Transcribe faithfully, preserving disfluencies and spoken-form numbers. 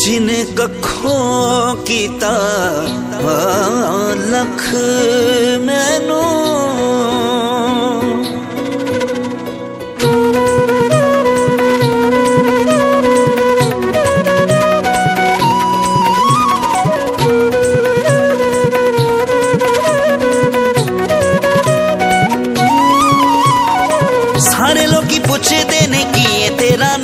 जिने कखों कीता लख मैनू सारे लोग पूछे